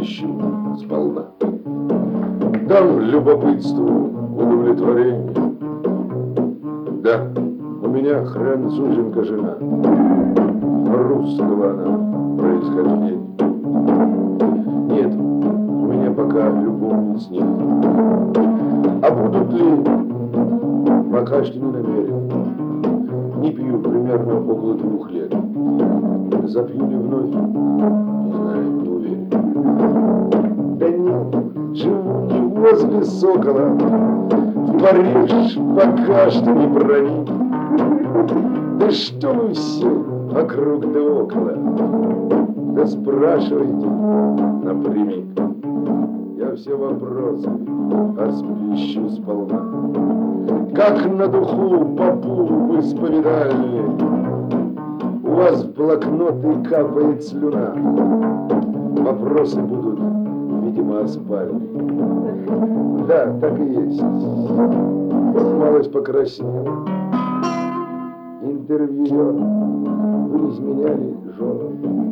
Распущу сполна. Дам любопытству удовлетворение. Да, у меня француженка жена, русского она происхождения. Нет, у меня пока любовниц нет. А будут ли, пока что не намерен. Не пью примерно около 2 лет. Запью ли вновь? Не знаю, не уверен. Да нет, живу не возле Сокола. В Париж пока что не проник. Да что вы все вокруг да около? Да спрашивайте напрямик. Я все вопросы освещу сполна. Как на духу попу в исповедальне, у вас в блокноты капает слюна. Вопросы будут, видимо, о спальне. Да, так и есть. Вот малость покраснел. Интервьюер. Вы изменяли жену.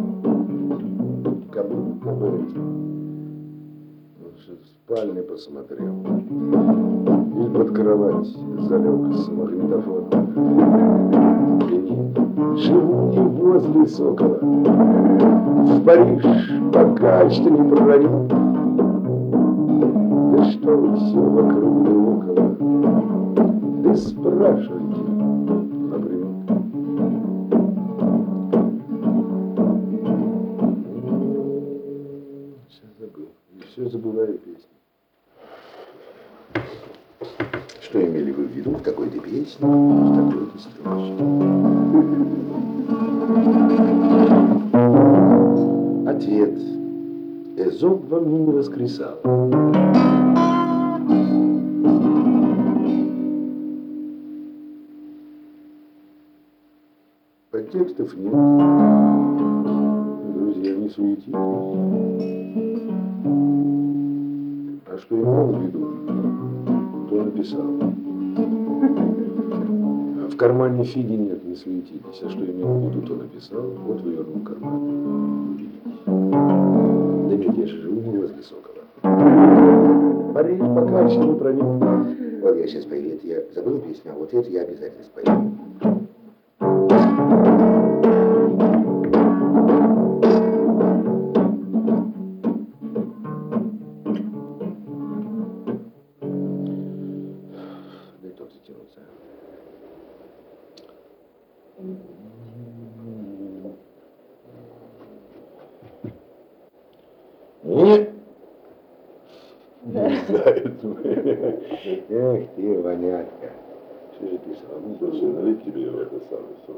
Как будто бы в спальне посмотрел. Или под кровать залег с магнитофоном. И нет, живу не возле Сокола. В Париж пока что не проник. Да что вы все вокруг да около? Да спрашивайте напрямик. Все забыл. И все забываю песни. Что имели вы в виду в такой-то песне, в такой-то строчке? Ответ. Эзоп во мне не воскресал. Подтекстов нет. Друзья, не суетитесь. А что имел в виду, то написал. В кармане Фиди нет, не суетитесь. А что имел в виду, то написал. Вот вывернул карман. Убедитесь. Да нет, я же живу не возле Сокола. Париж пока еще не проник. Вот я сейчас пою, это я забыл песню, а вот это я обязательно спою. Да и тот затянулся. Нет. Не знает. Эх ты, вонятка. Что же писал? Слушай, налить тебе в это самое.